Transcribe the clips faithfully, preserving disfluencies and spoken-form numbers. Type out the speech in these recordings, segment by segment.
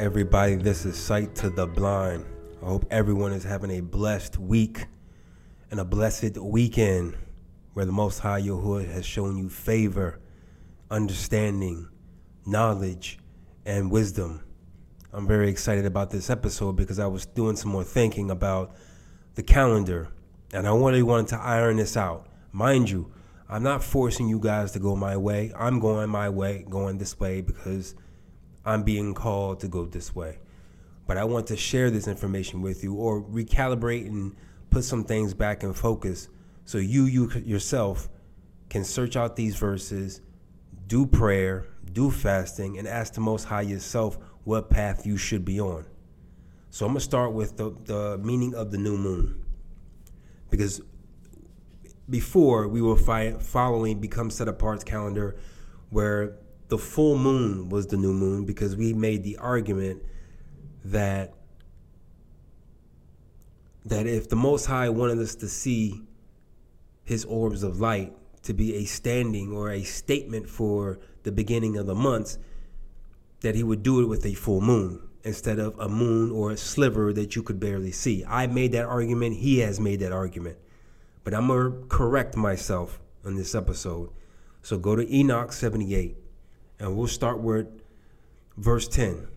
everybody. This is Sight to the Blind. I hope everyone is having a blessed week and a blessed weekend where the Most High Yahuwah has shown you favor, understanding, knowledge, and wisdom. I'm very excited about this episode because I was doing some more thinking about the calendar, and I really wanted to iron this out. Mind you, I'm not forcing you guys to go my way. I'm going my way, going this way because I'm being called to go this way. But I want to share this information with you or recalibrate and put some things back in focus so you, you yourself can search out these verses, do prayer, do fasting, and ask the Most High yourself what path you should be on. So I'm going to start with the, the meaning of the new moon. Because before we were fi- following Become Set Apart's calendar where the full moon was the new moon because we made the argument that that if the Most High wanted us to see his orbs of light to be a standing or a statement for the beginning of the months, that he would do it with a full moon instead of a moon or a sliver that you could barely see. I made that argument. He has made that argument. But I'm going to correct myself on this episode. So go to Enoch seventy-eight. And we'll start with verse ten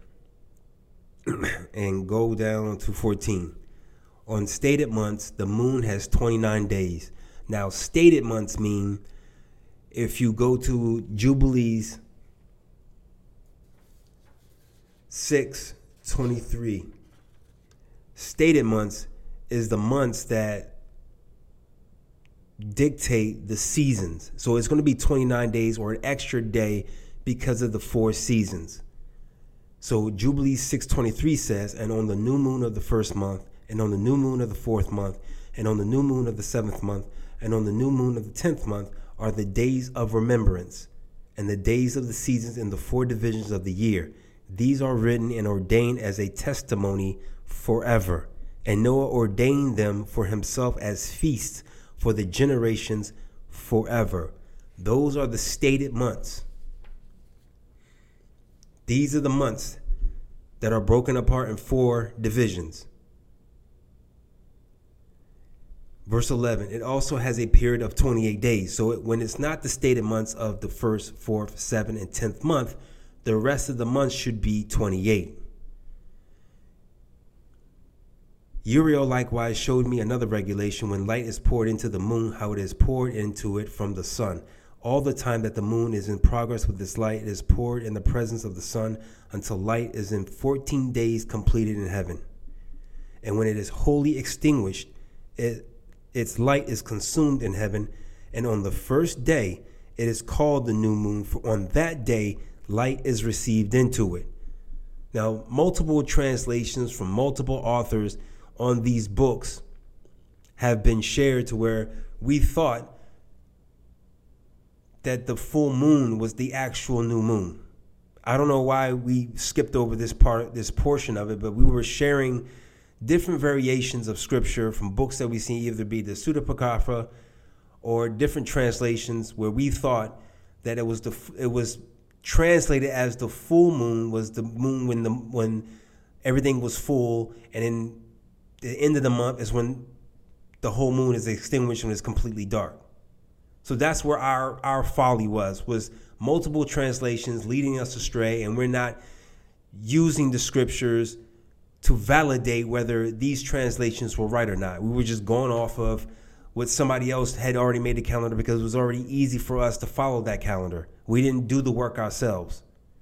and go down to fourteen. On stated months, the moon has twenty-nine days. Now, stated months mean if you go to Jubilees six twenty-three, stated months is the months that dictate the seasons. So it's going to be twenty-nine days or an extra day because of the four seasons. So Jubilee six twenty-three says, and on the new moon of the first month, and on the new moon of the fourth month, and on the new moon of the seventh month, and on the new moon of the tenth month are the days of remembrance, and the days of the seasons in the four divisions of the year. These are written and ordained as a testimony forever. And Noah ordained them for himself as feasts for the generations forever. Those are the stated months. These are the months that are broken apart in four divisions. Verse eleven, it also has a period of twenty-eight days. So it, when it's not the stated months of the first, fourth, seventh, and tenth month, the rest of the months should be twenty-eight. Uriel likewise showed me another regulation when light is poured into the moon, how it is poured into it from the sun. All the time that the moon is in progress with its light, it is poured in the presence of the sun until light is in fourteen days completed in heaven. And when it is wholly extinguished, it, its light is consumed in heaven. And on the first day, it is called the new moon, for on that day, light is received into it. Now, multiple translations from multiple authors on these books have been shared to where we thought that the full moon was the actual new moon. I don't know why we skipped over this part, this portion of it, but we were sharing different variations of scripture from books that we see either be the Pseudepigrapha or different translations where we thought that it was the it was translated as the full moon was the moon when the when everything was full, and then the end of the month is when the whole moon is extinguished and is completely dark. So that's where our, our folly was, was multiple translations leading us astray, and we're not using the scriptures to validate whether these translations were right or not. We were just going off of what somebody else had already made a calendar because it was already easy for us to follow that calendar. We didn't do the work ourselves.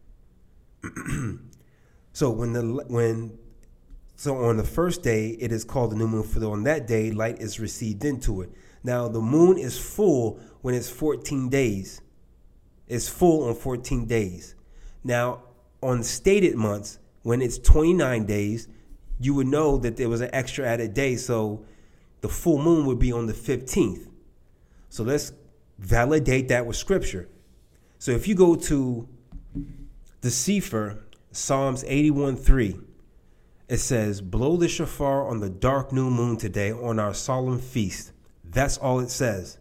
So when the when so on the first day it is called the new moon, for on that day light is received into it. Now the moon is full when it's fourteen days. It's full on fourteen days. Now on stated months, when it's twenty-nine days, you would know that there was an extra added day. So the full moon would be on the fifteenth. So let's validate that with scripture. So if you go to the Sefer, Psalms eighty-one three, it says, blow the shofar on the dark new moon today on our solemn feast. That's all it says.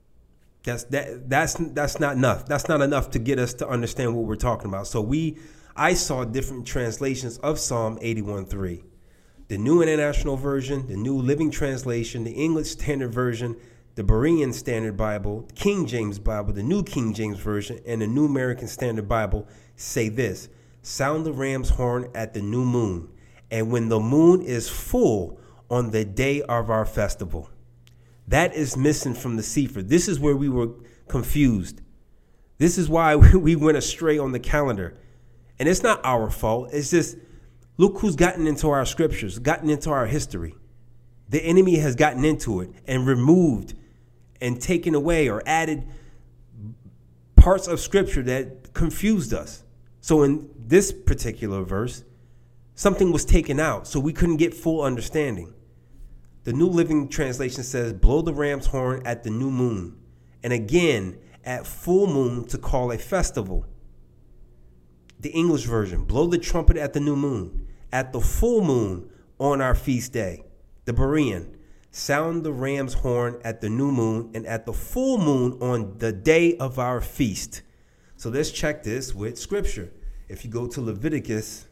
That's that that's that's not enough. That's not enough to get us to understand what we're talking about. So we I saw different translations of Psalm eighty-one three. The New International Version, the New Living Translation, the English Standard Version, the Berean Standard Bible, King James Bible, the New King James Version, and the New American Standard Bible say this: sound the ram's horn at the new moon, and when the moon is full on the day of our festival. That is missing from the Sefer. This is where we were confused. This is why we went astray on the calendar. And it's not our fault. It's just, look who's gotten into our scriptures, gotten into our history. The enemy has gotten into it and removed and taken away or added parts of scripture that confused us. So in this particular verse, something was taken out, so we couldn't get full understanding. The New Living Translation says, blow the ram's horn at the new moon, and again at full moon to call a festival. The English version, blow the trumpet at the new moon, at the full moon on our feast day. The Berean, sound the ram's horn at the new moon and at the full moon on the day of our feast. So let's check this with scripture. If you go to Leviticus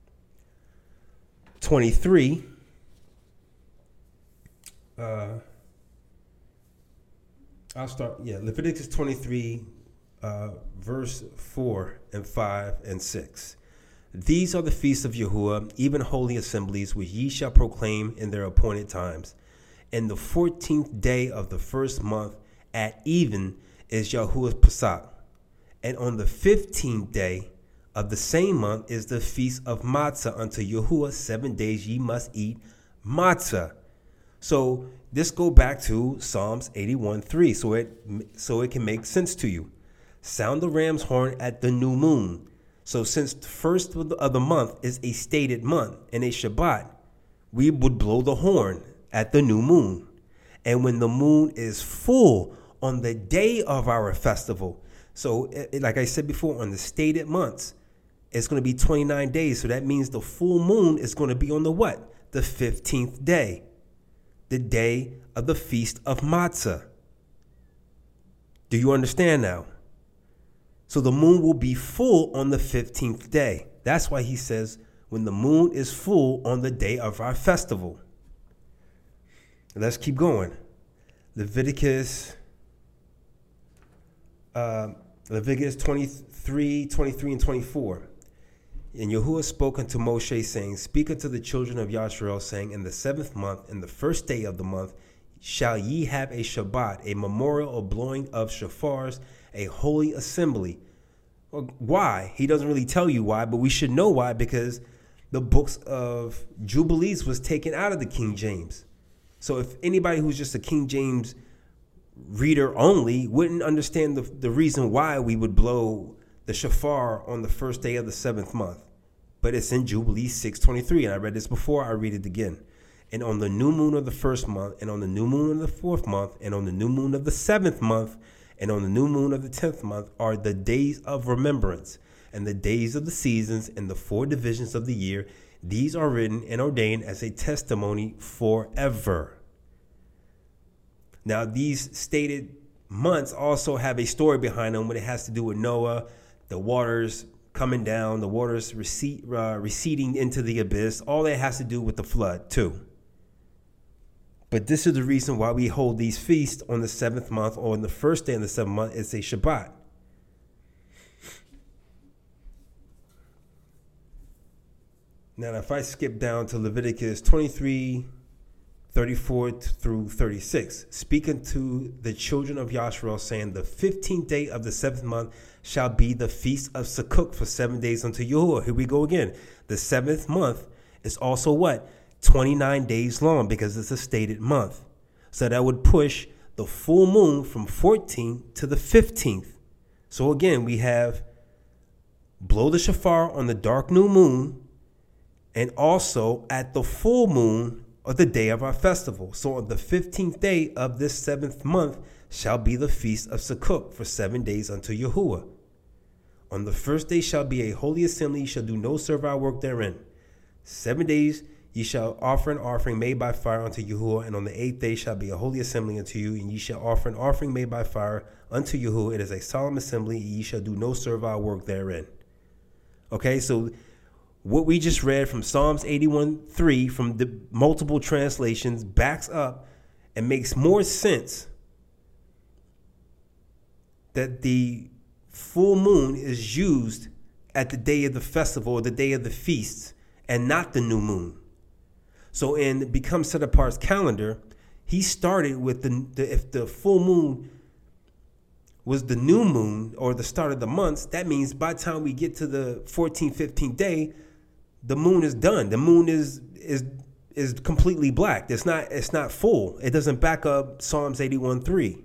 twenty-three, uh, I'll start, yeah, Leviticus twenty-three, uh, verse four and five and six. These are the feasts of Yahuwah, even holy assemblies, which ye shall proclaim in their appointed times. And the fourteenth day of the first month at even is Yahuwah's Pesach. And on the fifteenth day of the same month is the feast of Matzah unto Yahuwah. Seven days ye must eat matzah. So this go back to Psalms eighty-one three, so it so it can make sense to you. Sound the ram's horn at the new moon. So since the first of the, of the month is a stated month and a Shabbat, we would blow the horn at the new moon. And when the moon is full on the day of our festival, so it, like I said before, on the stated months, it's going to be twenty-nine days. So that means the full moon is going to be on the what? The fifteenth day, the day of the Feast of Matzah. Do you understand now? So the moon will be full on the fifteenth day. That's why he says, when the moon is full on the day of our festival. Let's keep going. Leviticus, uh, Leviticus twenty-three, twenty-three, and twenty-four. And Yahuwah spoke unto Moshe, saying, speak unto the children of Yasharel, saying, in the seventh month, in the first day of the month, shall ye have a Shabbat, a memorial of blowing of shofars, a holy assembly. Well, why? He doesn't really tell you why, but we should know why, because the books of Jubilees was taken out of the King James. So if anybody who's just a King James reader only wouldn't understand the, the reason why we would blow the shofar on the first day of the seventh month. But it's in Jubilees six twenty-three, and I read this before, I read it again. And on the new moon of the first month, and on the new moon of the fourth month, and on the new moon of the seventh month, and on the new moon of the tenth month are the days of remembrance, and the days of the seasons, and the four divisions of the year. These are written and ordained as a testimony forever. Now, these stated months also have a story behind them when it has to do with Noah, the waters coming down, the waters recede, uh, receding into the abyss. All that has to do with the flood, too. But this is the reason why we hold these feasts on the seventh month, or on the first day of the seventh month. It's a Shabbat. Now, if I skip down to Leviticus twenty-three, thirty-four through thirty-six, speaking to the children of Yasharel, saying, the fifteenth day of the seventh month shall be the feast of Sukkot for seven days unto Yahuwah. Here we go again. The seventh month is also what? twenty-nine days long, because it's a stated month. So that would push the full moon from fourteenth to the fifteenth. So again, we have blow the shofar on the dark new moon, and also at the full moon or the day of our festival. So on the fifteenth day of this seventh month shall be the feast of Sukkot for seven days unto Yahuwah. On the first day shall be a holy assembly, ye shall do no servile work therein. Seven days ye shall offer an offering made by fire unto Yahuwah, and on the eighth day shall be a holy assembly unto you, and ye shall offer an offering made by fire unto Yahuwah. It is a solemn assembly, and ye shall do no servile work therein. Okay, so what we just read from Psalms eighty-one three from the multiple translations backs up and makes more sense that the full moon is used at the day of the festival or the day of the feasts and not the new moon. So in Become Set Apart's calendar, he started with the, the if the full moon was the new moon or the start of the months, that means by the time we get to the fourteenth, fifteenth day, the moon is done. The moon is is is completely black. It's not it's not full. It doesn't back up Psalms eighty-one three.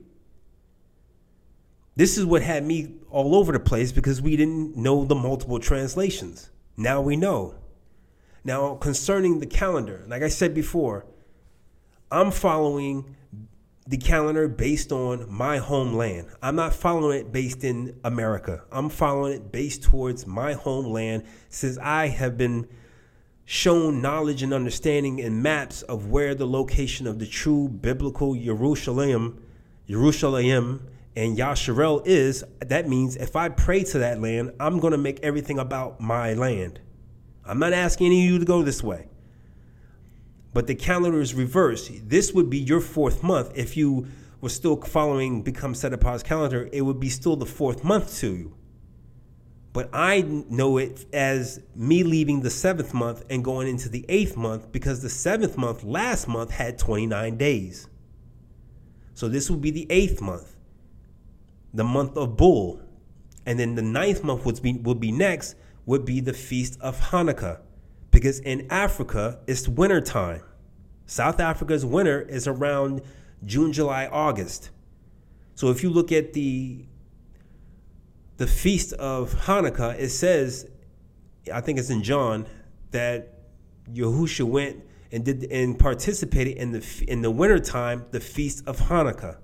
This is what had me all over the place because we didn't know the multiple translations. Now we know. Now concerning the calendar, like I said before, I'm following the calendar based on my homeland. I'm not following it based in America. I'm following it based towards my homeland, since I have been shown knowledge and understanding in maps of where the location of the true biblical Jerusalem, Jerusalem and Yasharel is. That means if I pray to that land, I'm going to make everything about my land. I'm not asking any of you to go this way. But the calendar is reversed. This would be your fourth month. If you were still following Become Set Apart's calendar, it would be still the fourth month to you. But I know it as me leaving the seventh month and going into the eighth month, because the seventh month last month had twenty-nine days. So this would be the eighth month, the month of Bull. And then the ninth month would be, would be next, would be the Feast of Hanukkah. Because in Africa, it's winter time. South Africa's winter is around June, July, August. So if you look at the the Feast of Hanukkah, it says, I think it's in John, that Yahusha went and did and participated in the in the winter time, the Feast of Hanukkah.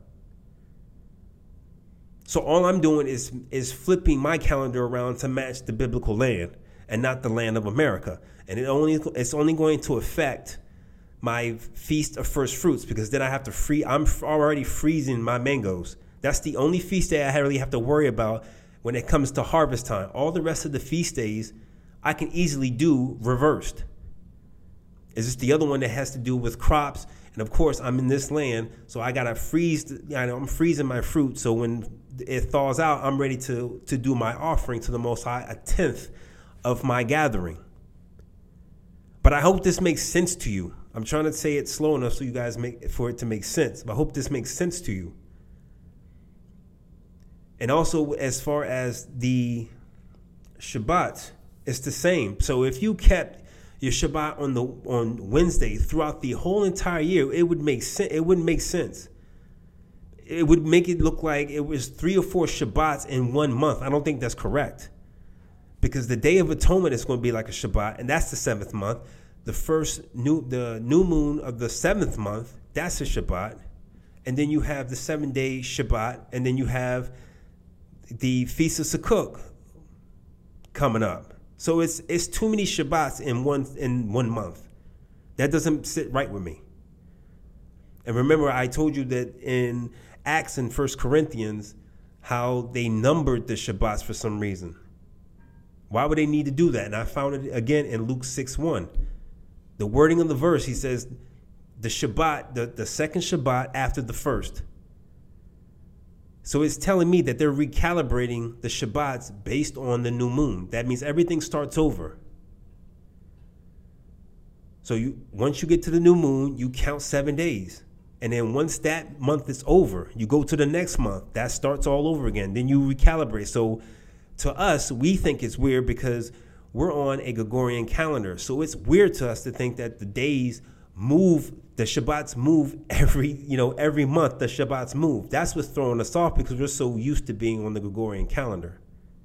So all I'm doing is is flipping my calendar around to match the biblical land and not the land of America. And it only it's only going to affect my Feast of First Fruits, because then I have to free. I'm already freezing my mangoes. That's the only feast day I really have to worry about when it comes to harvest time. All the rest of the feast days, I can easily do reversed. It's just the other one that has to do with crops. And of course, I'm in this land, so I gotta freeze. You know, I'm freezing my fruit, so when it thaws out, I'm ready to to do my offering to the Most High, a tenth of my gathering. But I hope this makes sense to you. I'm trying to say it slow enough so you guys make for it to make sense. But I hope this makes sense to you. And also, as far as the Shabbat, it's the same. So if you kept your Shabbat on the on Wednesday throughout the whole entire year, it would make sense. It wouldn't make sense. It would make it look like it was three or four Shabbats in one month. I don't think that's correct. Because the Day of Atonement is going to be like a Shabbat, and that's the seventh month. The first new, the new moon of the seventh month, that's a Shabbat. And then you have the seven-day Shabbat, and then you have the Feast of Sukkot coming up. So it's it's too many Shabbats in one in one month. That doesn't sit right with me. And remember, I told you that in Acts and First Corinthians, how they numbered the Shabbats for some reason. Why would they need to do that? And I found it again in Luke six one. The wording of the verse, he says, the Shabbat, the, the second Shabbat after the first. So it's telling me that they're recalibrating the Shabbats based on the new moon. That means everything starts over. So you once you get to the new moon, you count seven days. And then once that month is over, you go to the next month. That starts all over again. Then you recalibrate. So to us, we think it's weird because we're on a Gregorian calendar. So it's weird to us to think that the days move, the Shabbats move every, you know, every month the Shabbats move. That's what's throwing us off because we're so used to being on the Gregorian calendar.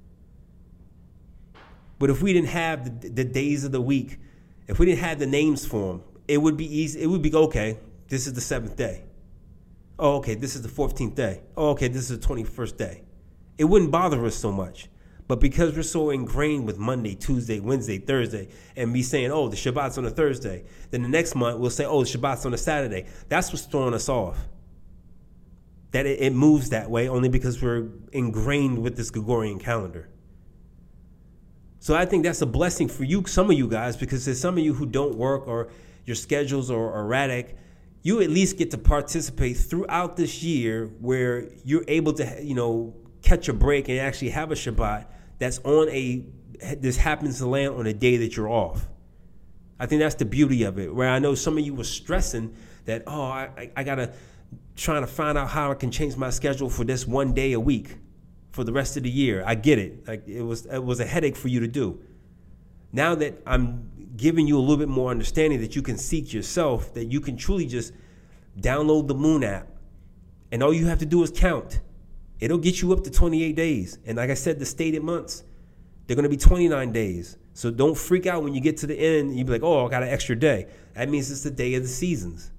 But if we didn't have the, the days of the week, if we didn't have the names for them, it would be easy. It would be, okay, this is the seventh day. Oh, okay, this is the fourteenth day. Oh, okay, this is the twenty-first day. It wouldn't bother us so much. But because we're so ingrained with Monday, Tuesday, Wednesday, Thursday, and me saying, oh, the Shabbat's on a Thursday, then the next month we'll say, oh, the Shabbat's on a Saturday. That's what's throwing us off. That it, it moves that way only because we're ingrained with this Gregorian calendar. So I think that's a blessing for you, some of you guys, because there's some of you who don't work or your schedules are erratic. You at least get to participate throughout this year where you're able to, you know, catch a break and actually have a Shabbat that's on a, this happens to land on a day that you're off. I think that's the beauty of it, where I know some of you were stressing that, oh, I, I, I got to trying to find out how I can change my schedule for this one day a week for the rest of the year. I get it. Like it was, it was a headache for you to do. Now that I'm giving you a little bit more understanding that you can seek yourself, that you can truly just download the Moon app, and all you have to do is count. It'll get you up to twenty-eight days. And like I said, the stated months, they're going to be twenty-nine days. So don't freak out when you get to the end and you be like, oh, I got an extra day. That means it's the day of the seasons.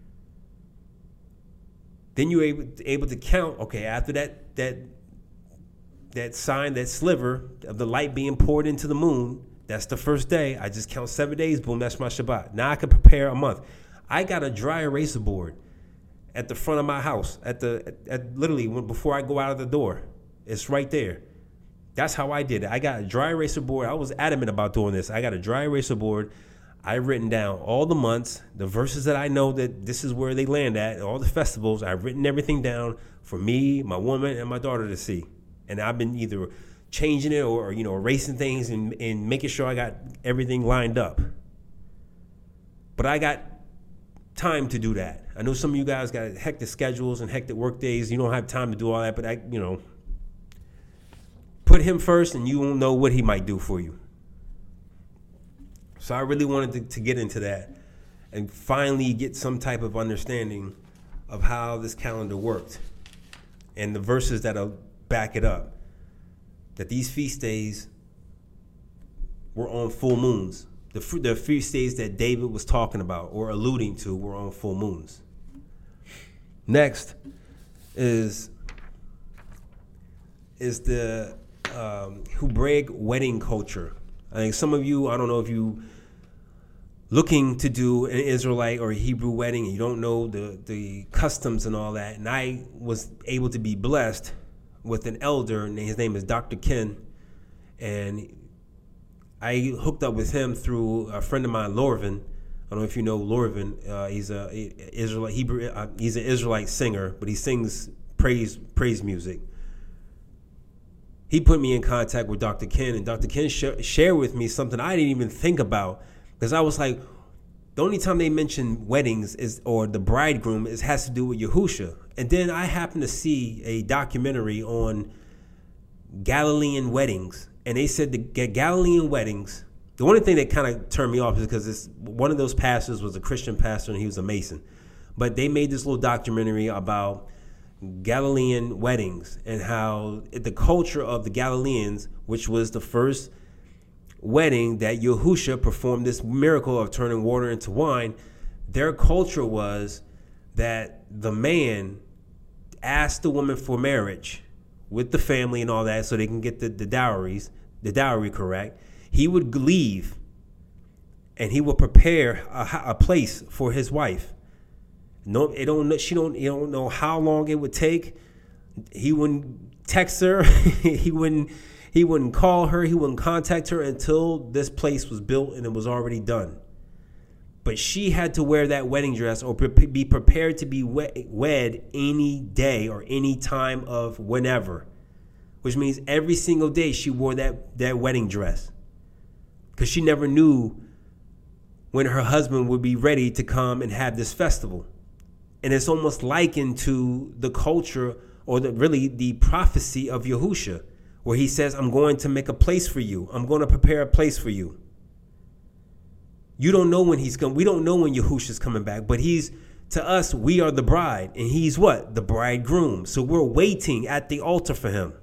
Then you're able, able to count, okay, after that that that sign, that sliver of the light being poured into the moon, that's the first day. I just count seven days, boom, that's my Shabbat. Now I can prepare a month. I got a dry eraser board at the front of my house, at the at, at literally when, before I go out of the door. It's right there. That's how I did it. I got a dry eraser board. I was adamant about doing this. I got a dry eraser board. I've written down all the months, the verses that I know that this is where they land at, all the festivals. I've written everything down for me, my woman, and my daughter to see. And I've been either changing it or, you know, erasing things and, and making sure I got everything lined up. But I got time to do that. I know some of you guys got hectic schedules and hectic work days. You don't have time to do all that, but I, you know, put him first and you won't know what he might do for you. So I really wanted to, to get into that and finally get some type of understanding of how this calendar worked and the verses that'll back it up. That these feast days were on full moons. The, the feast days that David was talking about or alluding to were on full moons. Next is, is the um, Hebraic wedding culture. I think some of you, I don't know if you looking to do an Israelite or a Hebrew wedding and you don't know the, the customs and all that. And I was able to be blessed with an elder, and his name is Doctor Ken. And I hooked up with him through a friend of mine, Lorvin. I don't know if you know Lorvin. Uh, he's a, a Israelite Hebrew. Uh, he's an Israelite singer, but he sings praise praise music. He put me in contact with Doctor Ken, and Doctor Ken sh- shared with me something I didn't even think about, because I was like, the only time they mention weddings is or the bridegroom is has to do with Yahusha. And then I happened to see a documentary on Galilean weddings, and they said the Galilean weddings, the only thing that kind of turned me off is because this, one of those pastors was a Christian pastor and he was a Mason. But they made this little documentary about Galilean weddings and how the culture of the Galileans, which was the first wedding that Yahusha performed this miracle of turning water into wine, their culture was that the man asked the woman for marriage with the family and all that so they can get the, the dowries, the dowry correct. He would leave and he would prepare a, a place for his wife. No, it don't. She don't. You don't know how long it would take. He wouldn't text her. he wouldn't. He wouldn't call her. He wouldn't contact her until this place was built and it was already done. But she had to wear that wedding dress or pre- be prepared to be wed, wed any day or any time of whenever, which means every single day she wore that that wedding dress, because she never knew when her husband would be ready to come and have this festival. And it's almost likened to the culture or the really the prophecy of Yahusha, where he says, I'm going to make a place for you. I'm going to prepare a place for you. You don't know when he's coming. We don't know when Yahusha's coming back, but he's, to us, we are the bride. And he's what? The bridegroom. So we're waiting at the altar for him.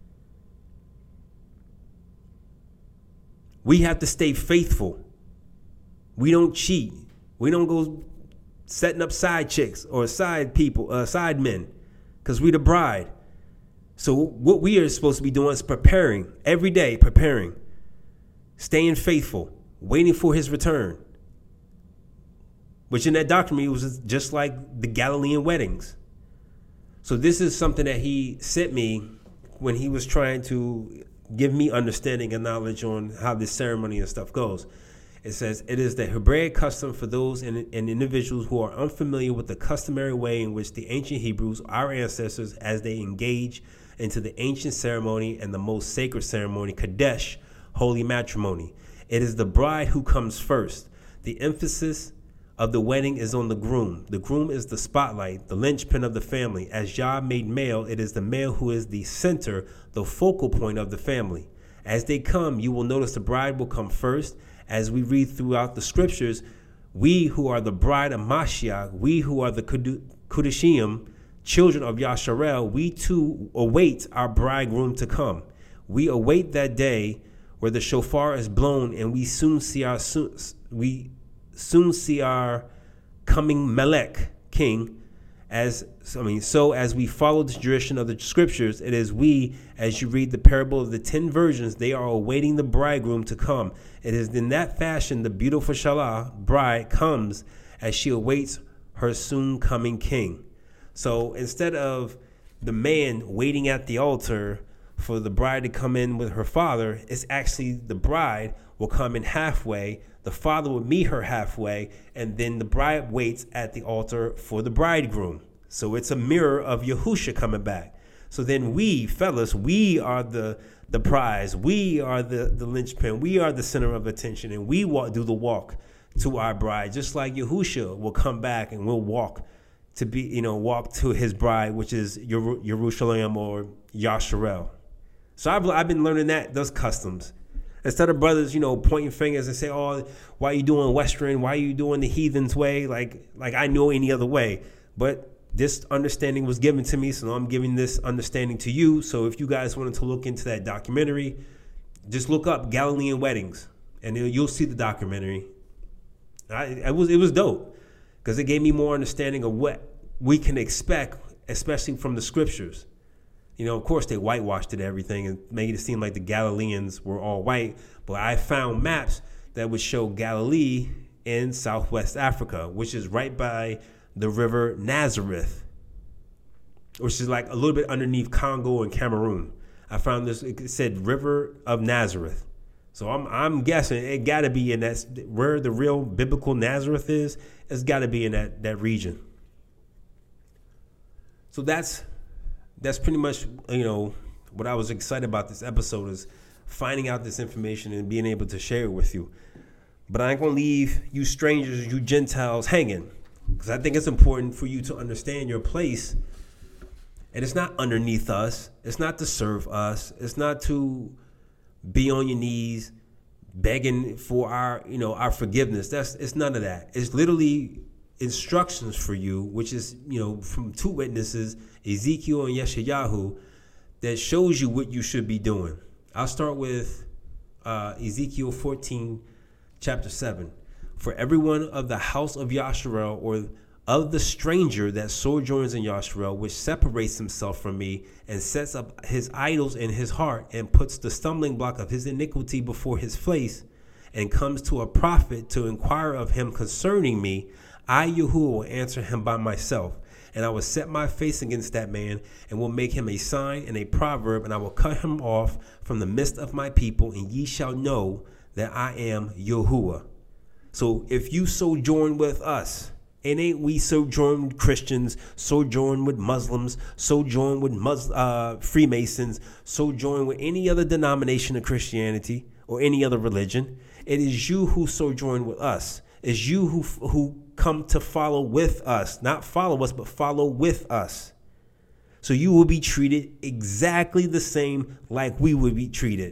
We have to stay faithful. We don't cheat. We don't go setting up side chicks or side people, uh, side men, because we the bride. So what we are supposed to be doing is preparing every day, preparing, staying faithful, waiting for his return. Which in that documentary was just like the Galilean weddings. So this is something that he sent me when he was trying to give me understanding and knowledge on how this ceremony and stuff goes. It says, it is the Hebraic custom for those and, and individuals who are unfamiliar with the customary way in which the ancient Hebrews, our ancestors, as they engage into the ancient ceremony and the most sacred ceremony, Kadesh, holy matrimony. It is the bride who comes first. The emphasis of the wedding is on the groom. The groom is the spotlight, the linchpin of the family. As Yah made male, it is the male who is the center, the focal point of the family. As they come, you will notice the bride will come first. As we read throughout the scriptures, we who are the bride of Mashiach, we who are the Kudishim, children of Yasharel, we too await our bridegroom to come. We await that day where the shofar is blown, and we soon see our we soon see our coming Melech king. As I mean, so as we follow the tradition of the scriptures, it is we, as you read the parable of the ten virgins, they are awaiting the bridegroom to come. It is in that fashion the beautiful Shalah bride comes as she awaits her soon coming king. So instead of the man waiting at the altar for the bride to come in with her father, it's actually the bride will come in halfway. The father will meet her halfway, and then the bride waits at the altar for the bridegroom. So it's a mirror of Yahusha coming back. So then we, fellas, we are the the prize. We are the, the linchpin. We are the center of attention, and we walk, do the walk to our bride, just like Yahusha will come back and we'll walk to be, you know, walk to his bride, which is Yer- Jerusalem or Yasharel. So I've, I've been learning that, those customs. Instead of brothers, you know, pointing fingers and say, oh, why are you doing Western? Why are you doing the heathen's way? Like, like I know any other way. But this understanding was given to me, so I'm giving this understanding to you. So if you guys wanted to look into that documentary, just look up Galilean weddings, and you'll see the documentary. I, it was it was dope because it gave me more understanding of what we can expect, especially from the scriptures. You know, of course, they whitewashed it, everything, and made it seem like the Galileans were all white. But I found maps that would show Galilee in Southwest Africa, which is right by the river Nazareth, which is like a little bit underneath Congo and Cameroon. I found this, it said River of Nazareth. So I'm I'm guessing it got to be in that, where the real biblical Nazareth is, it's got to be in that, that region. So that's that's pretty much, you know, what I was excited about this episode, is finding out this information and being able to share it with you. But I ain't going to leave you strangers, you Gentiles, hanging, because I think it's important for you to understand your place. And it's not underneath us. It's not to serve us. It's not to be on your knees begging for our, you know, our forgiveness. That's it's none of that. It's literally instructions for you, which is, you know, from two witnesses, Ezekiel and Yeshayahu, that shows you what you should be doing. I'll start with uh, Ezekiel fourteen, chapter seven. For everyone of the house of Yasharel, or of the stranger that sojourns in Yasharel, which separates himself from me and sets up his idols in his heart and puts the stumbling block of his iniquity before his face, and comes to a prophet to inquire of him concerning me, I, Yahuwah, will answer him by myself. And I will set my face against that man, and will make him a sign and a proverb, and I will cut him off from the midst of my people, and ye shall know that I am Yahuwah. So if you sojourn with us, and ain't we sojourn Christians, sojourn with Muslims, sojourn with Mus- uh, Freemasons, sojourn with any other denomination of Christianity or any other religion, it is you who sojourn with us. It's you who who come to follow with us, not follow us, but follow with us. So you will be treated exactly the same like we would be treated.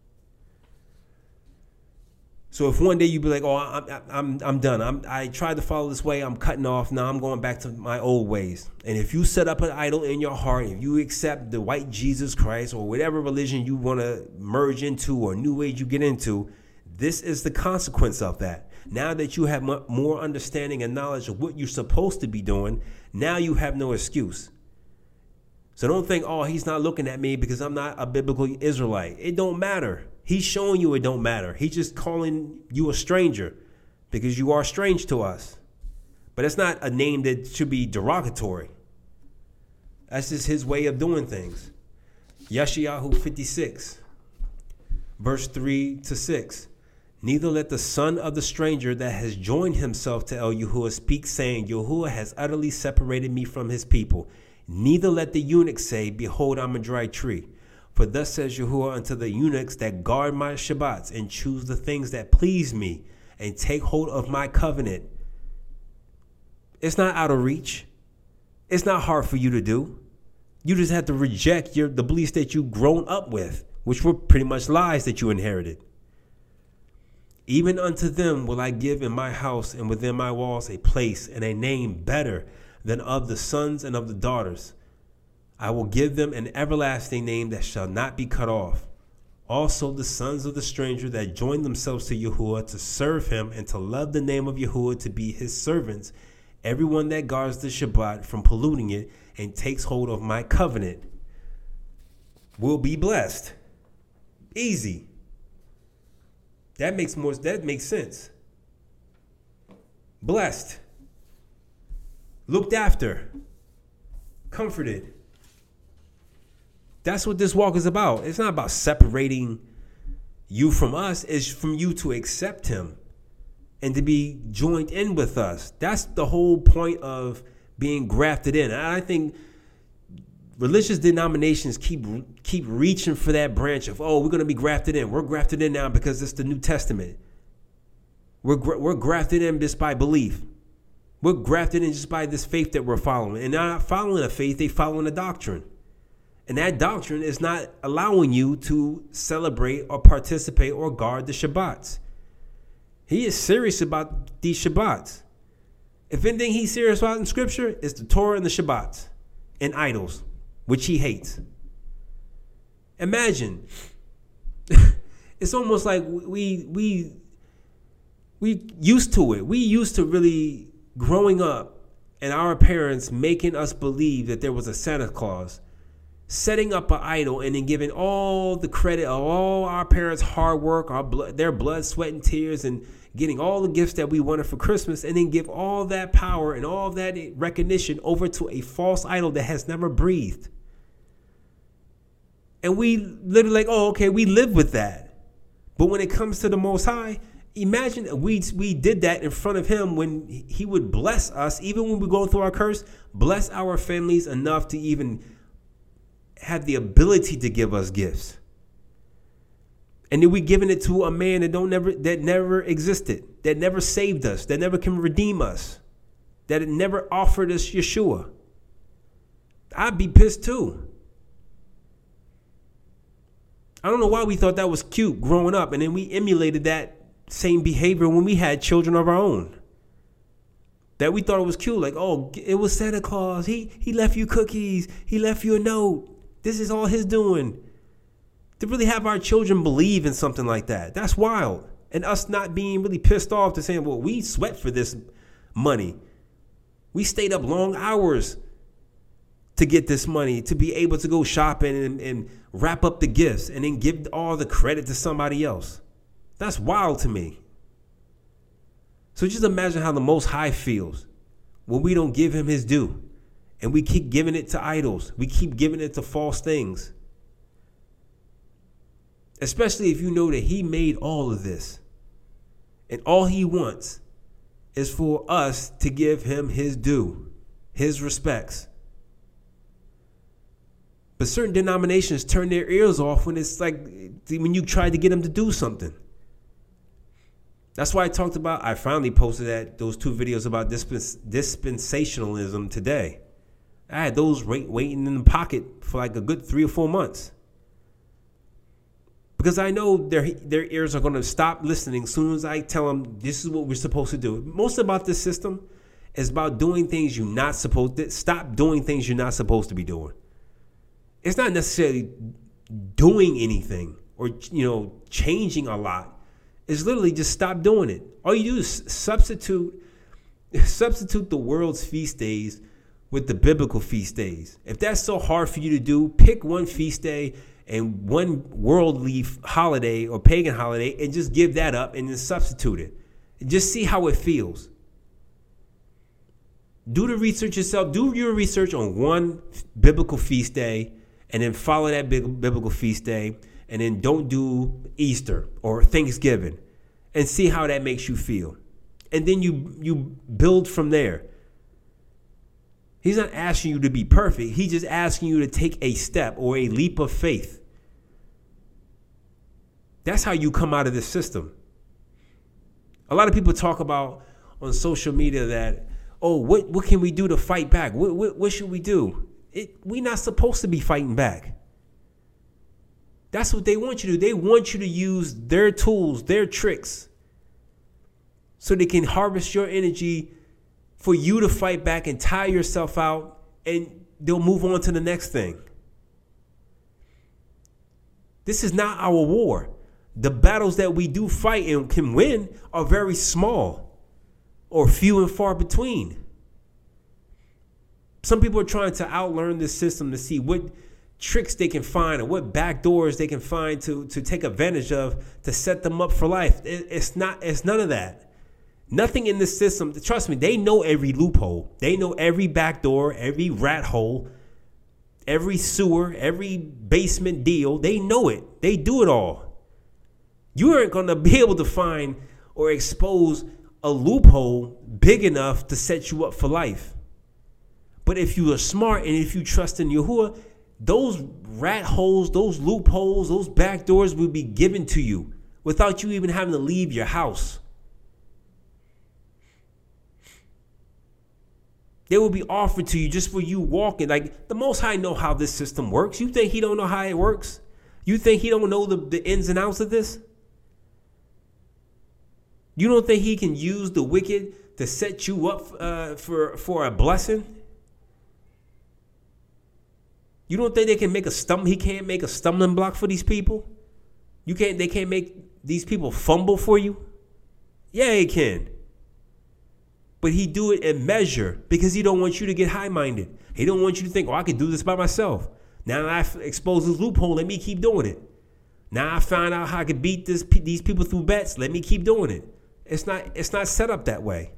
So if one day you be like, oh, I'm I'm I'm done. I'm I tried to follow this way. I'm cutting off. Now I'm going back to my old ways. And if you set up an idol in your heart, if you accept the white Jesus Christ or whatever religion you want to merge into or new age you get into, this is the consequence of that. Now that you have more understanding and knowledge of what you're supposed to be doing, now you have no excuse. So don't think, oh, he's not looking at me because I'm not a biblical Israelite. It don't matter. He's showing you it don't matter. He's just calling you a stranger because you are strange to us. But it's not a name that should be derogatory. That's just his way of doing things. Yeshayahu fifty-six. Verse three to six. Neither let the son of the stranger that has joined himself to El Yahuwah speak, saying, Yahuwah has utterly separated me from his people. Neither let the eunuch say, behold, I'm a dry tree. For thus says Yahuwah unto the eunuchs that guard my Shabbats and choose the things that please me and take hold of my covenant. It's not out of reach. It's not hard for you to do. You just have to reject your the beliefs that you've grown up with, which were pretty much lies that you inherited. Even unto them will I give in my house and within my walls a place and a name better than of the sons and of the daughters. I will give them an everlasting name that shall not be cut off. Also the sons of the stranger that join themselves to Yahuwah to serve him and to love the name of Yahuwah to be his servants, everyone that guards the Shabbat from polluting it and takes hold of my covenant will be blessed. Easy. That makes more, that makes sense. Blessed. Looked after. Comforted. That's what this walk is about. It's not about separating you from us. It's from you to accept him and to be joined in with us. That's the whole point of being grafted in. And I think religious denominations keep keep reaching for that branch of, oh, we're going to be grafted in. We're grafted in now because it's the New Testament. We're we're grafted in just by belief. We're grafted in just by this faith that we're following. And they're not following a faith, they're following a doctrine. And that doctrine is not allowing you to celebrate or participate or guard the Shabbats. He is serious about these Shabbats. If anything he's serious about in Scripture, it's the Torah and the Shabbats and idols, which he hates. Imagine. It's almost like we we we used to it. We used to really growing up and our parents making us believe that there was a Santa Claus, setting up an idol and then giving all the credit of all our parents' hard work, our blood, their blood, sweat, and tears, and getting all the gifts that we wanted for Christmas, and then give all that power and all that recognition over to a false idol that has never breathed. And we literally like, oh, okay, we live with that. But when it comes to the Most High, imagine we we did that in front of him when he would bless us, even when we go through our curse, bless our families enough to even have the ability to give us gifts. And then we giving it to a man that don't never that never existed, that never saved us, that never can redeem us, that it never offered us Yeshua. I'd be pissed too. I don't know why we thought that was cute growing up, and then we emulated that same behavior when we had children of our own. That we thought it was cute, like, oh, it was Santa Claus. He he left you cookies. He left you a note. This is all his doing. To really have our children believe in something like that, that's wild. And us not being really pissed off to saying, well, we sweat for this money. We stayed up long hours to get this money, to be able to go shopping and, and wrap up the gifts and then give all the credit to somebody else. That's wild to me. So just imagine how the Most High feels when we don't give him his due and we keep giving it to idols. We keep giving it to false things. Especially if you know that he made all of this. And all he wants is for us to give him his due, his respects. But certain denominations turn their ears off when it's like when you try to get them to do something. That's why I talked about, I finally posted that those two videos about dispens, dispensationalism today. I had those wait, waiting in the pocket for like a good three or four months. Because I know their their ears are going to stop listening as soon as I tell them this is what we're supposed to do. Most about this system is about doing things you're not supposed to, stop doing things you're not supposed to be doing. It's not necessarily doing anything or, you know, changing a lot. It's literally just stop doing it. All you do is substitute substitute the world's feast days with the biblical feast days. If that's so hard for you to do, pick one feast day and one worldly holiday or pagan holiday and just give that up and then substitute it. And just see how it feels. Do the research yourself. Do your research on one biblical feast day and then follow that biblical feast day. and then don't do Easter or Thanksgiving, and see how that makes you feel. And then you you build from there. He's not asking you to be perfect. He's just asking you to take a step or a leap of faith. That's how you come out of this system. A lot of people talk about on social media that, oh, what, what can we do to fight back? What, what, what should we do? It, we're not supposed to be fighting back. That's what they want you to do. They want you to use their tools, their tricks, so they can harvest your energy for you to fight back and tire yourself out, and they'll move on to the next thing. This is not our war. The battles that we do fight and can win are very small or few and far between. Some people are trying to outlearn this system to see what tricks they can find or what back doors they can find to, to take advantage of to set them up for life. It, it's not, it's none of that. Nothing in this system, trust me, they know every loophole. They know every back door, every rat hole, every sewer, every basement deal. They know it. They do it all. You aren't going to be able to find or expose a loophole big enough to set you up for life. But if you are smart and if you trust in Yahuwah, those rat holes, those loopholes, those back doors will be given to you without you even having to leave your house. They will be offered to you just for you walking. Like, the Most High know how this system works. You think he don't know how it works? You think he don't know the, the ins and outs of this? You don't think he can use the wicked to set you up uh, for, for a blessing? You don't think they can make a stum- he can't make a stumbling block for these people? You can't, they can't make these people fumble for you? Yeah, he can. But he do it in measure because he don't want you to get high-minded. He don't want you to think, oh, I can do this by myself. Now that I've exposed this loophole, let me keep doing it. Now I found out how I can beat this, these people through bets. Let me keep doing it. It's not, it's not set up that way.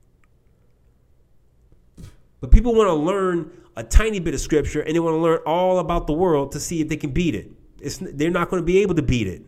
But people want to learn a tiny bit of scripture and they want to learn all about the world to see if they can beat it. It's, they're not going to be able to beat it.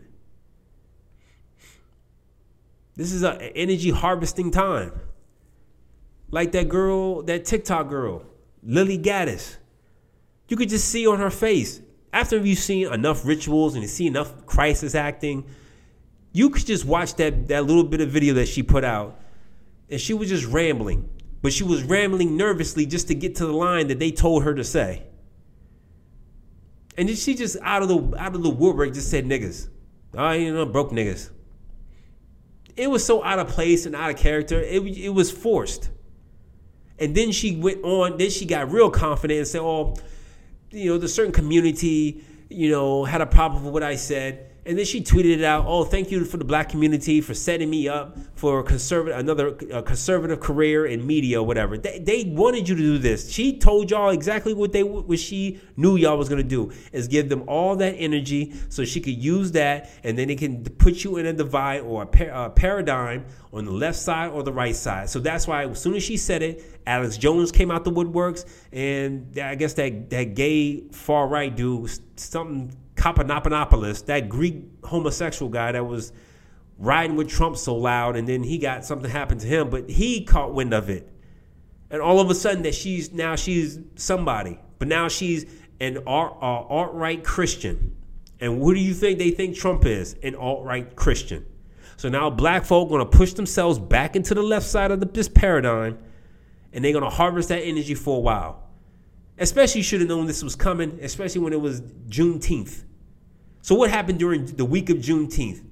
This is an energy harvesting time. Like that girl, that TikTok girl, Lily Gaddis. You could just see on her face, after you've seen enough rituals and you see enough crisis acting, you could just watch that, that little bit of video that she put out, and she was just rambling. But she was rambling nervously just to get to the line that they told her to say. And then she just out of the out of the woodwork just said niggas. Oh, you know, broke niggas. It was so out of place and out of character. It, it was forced. And then she went on, then she got real confident and said, oh, you know, the certain community, you know, had a problem with what I said. And then she tweeted it out, oh, thank you for the black community for setting me up for a conservative, another a conservative career in media or whatever. They, they wanted you to do this. She told y'all exactly what they what she knew y'all was going to do, is give them all that energy so she could use that, and then it can put you in a divide or a, par- a paradigm on the left side or the right side. So that's why as soon as she said it, Alex Jones came out the woodworks, and I guess that, that gay far-right dude, something Papadopoulos, that Greek homosexual guy that was riding with Trump so loud, and then he got something happened to him, but he caught wind of it. And all of a sudden that she's now she's somebody, but now she's an alt, uh, alt-right Christian. And what do you think they think Trump is? An alt-right Christian. So now black folk going to push themselves back into the left side of the, this paradigm, and they're going to harvest that energy for a while. Especially, you should have known this was coming, especially when it was Juneteenth. So what happened during the week of Juneteenth?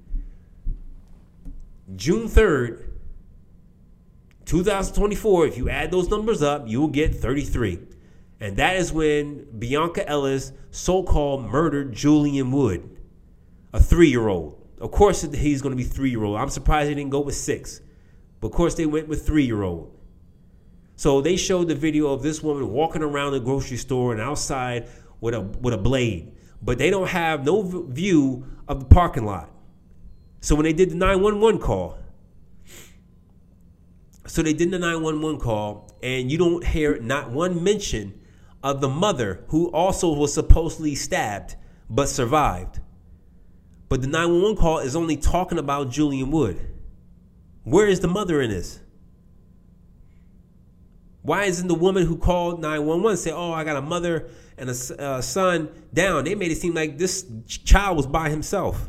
June third, twenty twenty-four, if you add those numbers up, you will get thirty-three. And that is when Bianca Ellis so-called murdered Julian Wood, a three-year-old. Of course, he's going to be three-year-old. I'm surprised they didn't go with six. But of course, they went with three-year-old. So they showed the video of this woman walking around the grocery store and outside with a with a blade. But they don't have no view of the parking lot. So when they did the nine one one call, so they did the nine one one call, and you don't hear not one mention of the mother who also was supposedly stabbed but survived. But the nine one one call is only talking about Julian Wood. Where is the mother in this? Why isn't the woman who called nine one one say, oh, I got a mother and a uh, son down? They made it seem like this child was by himself.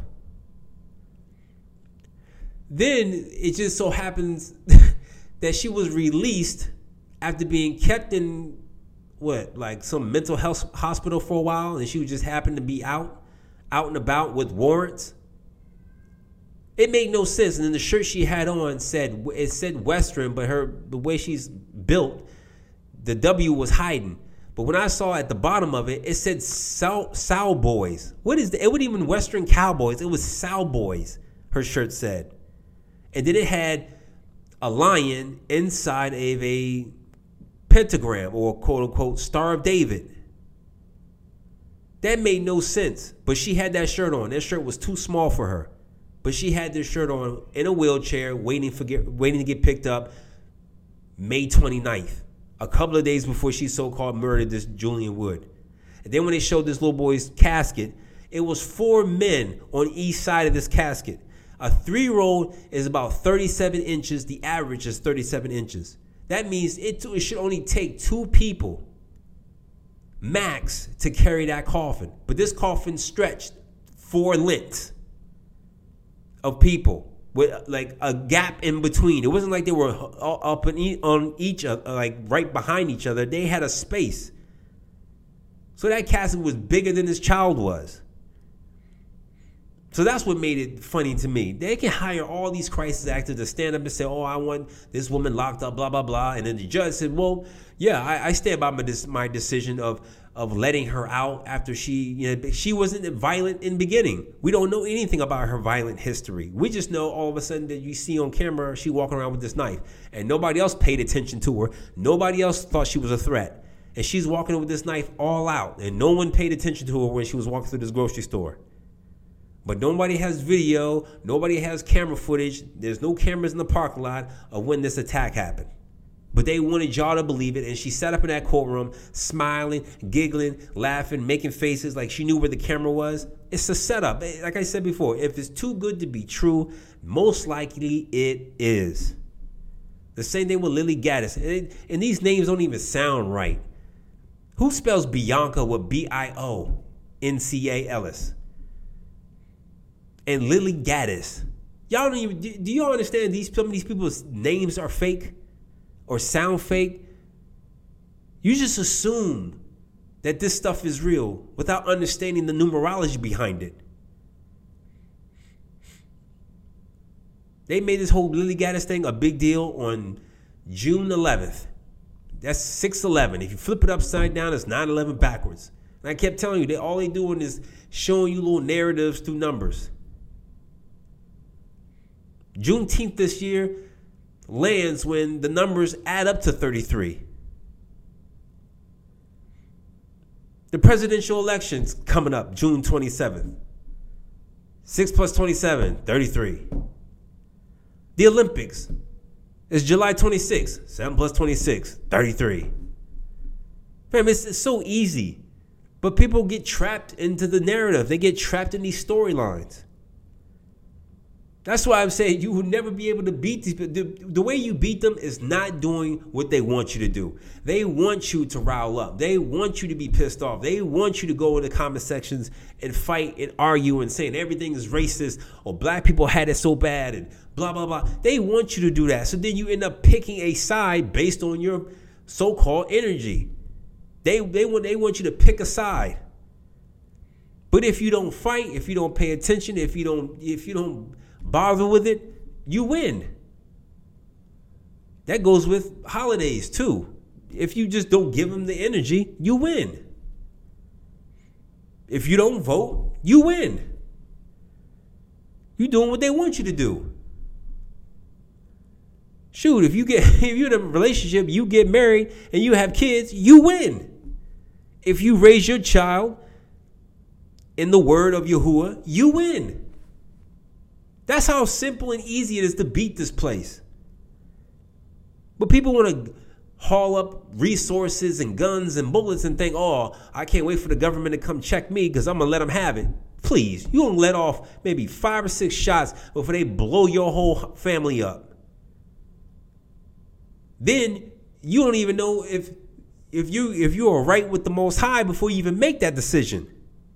Then it just so happens that she was released after being kept in, what, like some mental health hospital for a while, and she just happened to be out, out and about with warrants. It made no sense. And then the shirt she had on said, it said Western, but her the way she's built, the W was hiding. But when I saw at the bottom of it, it said Sow, Sow Boys. What is that? It wasn't even Western Cowboys. It was Sow Boys, her shirt said. And then it had a lion inside of a pentagram, or quote unquote Star of David. That made no sense. But she had that shirt on. That shirt was too small for her. But she had this shirt on in a wheelchair, waiting for get, waiting to get picked up May twenty-ninth, a couple of days before she so-called murdered this Julian Wood. And then when they showed this little boy's casket, it was four men on each side of this casket. A three-year-old is about thirty-seven inches. The average is thirty-seven inches. That means it, it should only take two people max to carry that coffin. But this coffin stretched four lengths of people with like a gap in between. It wasn't like they were up on each other, like right behind each other. They had a space. So that casket was bigger than this child was. So that's what made it funny to me. They can hire all these crisis actors to stand up and say, oh, I want this woman locked up, blah, blah, blah. And then the judge said, well, yeah, I, I stand by my, my decision of of letting her out after she, you know, she wasn't violent in the beginning. We don't know anything about her violent history. We just know all of a sudden that you see on camera, she walking around with this knife. And nobody else paid attention to her. Nobody else thought she was a threat. And she's walking with this knife all out. And no one paid attention to her when she was walking through this grocery store. But nobody has video, nobody has camera footage. There's no cameras in the parking lot of when this attack happened. But they wanted y'all to believe it, and she sat up in that courtroom, smiling, giggling, laughing, making faces like she knew where the camera was. It's a setup. Like I said before, if it's too good to be true, most likely it is. The same thing with Lily Gaddis. And, and these names don't even sound right. Who spells Bianca with B I O N C A L S? And Lily Gaddis. Y'all don't even, do y'all understand these, some of these people's names are fake or sound fake? You just assume that this stuff is real without understanding the numerology behind it. They made this whole Lily Gaddis thing a big deal on June eleventh. That's six eleven. If you flip it upside down, it's nine eleven backwards. And I kept telling you, they all they doing is showing you little narratives through numbers. Juneteenth this year lands when the numbers add up to thirty-three. The presidential election's coming up June twenty-seventh. six plus twenty-seven, thirty-three. The Olympics is July twenty-sixth. seven plus twenty-six, thirty-three. Fam, it's, it's so easy. But people get trapped into the narrative. They get trapped in these storylines. That's why I'm saying you will never be able to beat these people. The, the way you beat them is not doing what they want you to do. They want you to rile up. They want you to be pissed off. They want you to go in the comment sections and fight and argue and saying everything is racist or black people had it so bad and blah, blah, blah. They want you to do that. So then you end up picking a side based on your so-called energy. They, they, want, they want you to pick a side. But if you don't fight, if you don't pay attention, if you don't, if you don't bother with it, you win. That goes with holidays too. If you just don't give them the energy, you win. If you don't vote, you win. You're doing what they want you to do. Shoot, if you get if you're in a relationship, you get married and you have kids, you win. If you raise your child in the word of Yahuwah, you win. That's how simple and easy it is to beat this place. But people want to haul up resources and guns and bullets and think, oh, I can't wait for the government to come check me because I'm going to let them have it. Please, you gonna let off maybe five or six shots before they blow your whole family up. Then you don't even know if if you if you are right with the Most High before you even make that decision.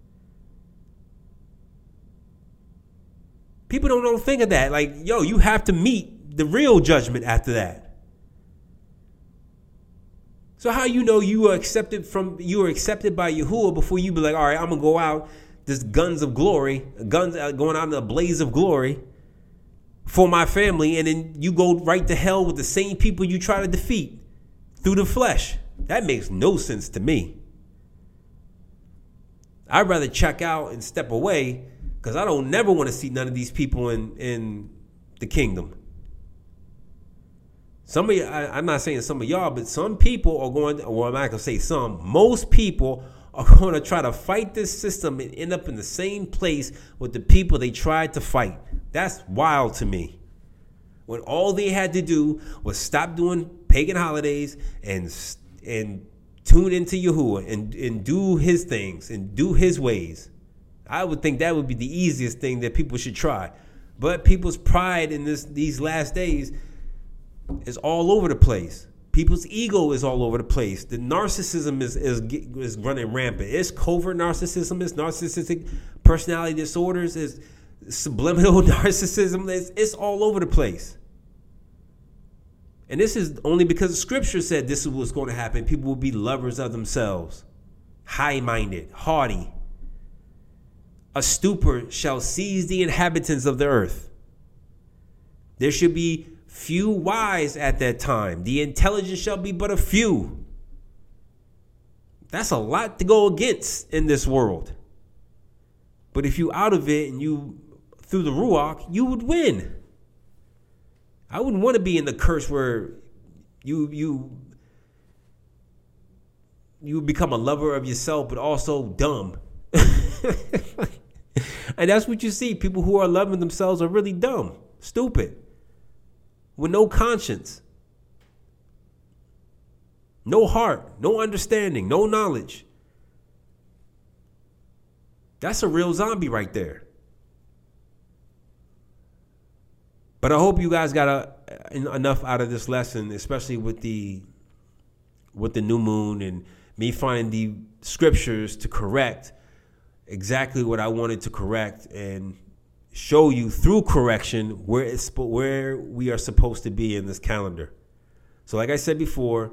People don't, don't think of that. Like, yo, you have to meet the real judgment after that. So how you know you are accepted from you are accepted by Yahuwah before you be like, all right, I'm gonna go out this guns of glory, guns going out in a blaze of glory for my family, and then you go right to hell with the same people you try to defeat through the flesh. That makes no sense to me. I'd rather check out and step away because I don't never want to see none of these people in, in the kingdom. Some of you, I, I'm not saying some of y'all, but some people are going, or I'm not going to say some, most people are going to try to fight this system and end up in the same place with the people they tried to fight. That's wild to me. When all they had to do was stop doing pagan holidays and and tune into Yahuwah and, and do his things and do his ways. I would think that would be the easiest thing that people should try. But people's pride in this these last days is all over the place. People's ego is all over the place. The narcissism is is, is running rampant. It's covert narcissism. It's narcissistic personality disorders. It's subliminal narcissism. It's, it's all over the place. And this is only because the scripture said this is what's going to happen. People will be lovers of themselves, high-minded, haughty. A stupor shall seize the inhabitants of the earth. There should be few wise at that time. The intelligent shall be but a few. That's a lot to go against in this world. But if you out of it and you through the Ruach, you would win. I wouldn't want to be in the curse where you you you become a lover of yourself, but also dumb. And that's what you see. People who are loving themselves are really dumb, stupid, with no conscience, no heart, no understanding, no knowledge. That's a real zombie right there. But I hope you guys got a, enough out of this lesson, especially with the with the new moon and me finding the scriptures to correct exactly what I wanted to correct and show you through correction where it's where we are supposed to be in this calendar. So, like I said before,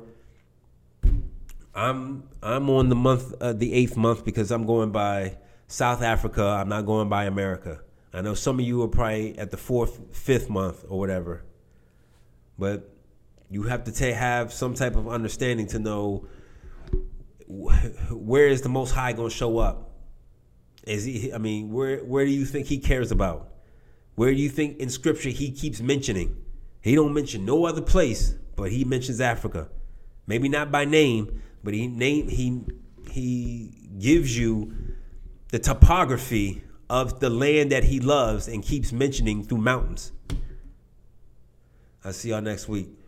I'm I'm on the month, uh, the eighth month, because I'm going by South Africa. I'm not going by America. I know some of you are probably at the fourth, fifth month or whatever, but you have to ta- have some type of understanding to know where is the Most High going to show up. Is he? I mean, where where do you think he cares about? Where do you think in Scripture he keeps mentioning? He don't mention no other place, but he mentions Africa. Maybe not by name, but he name he he gives you the topography of the land that he loves and keeps mentioning through mountains. I'll see y'all next week.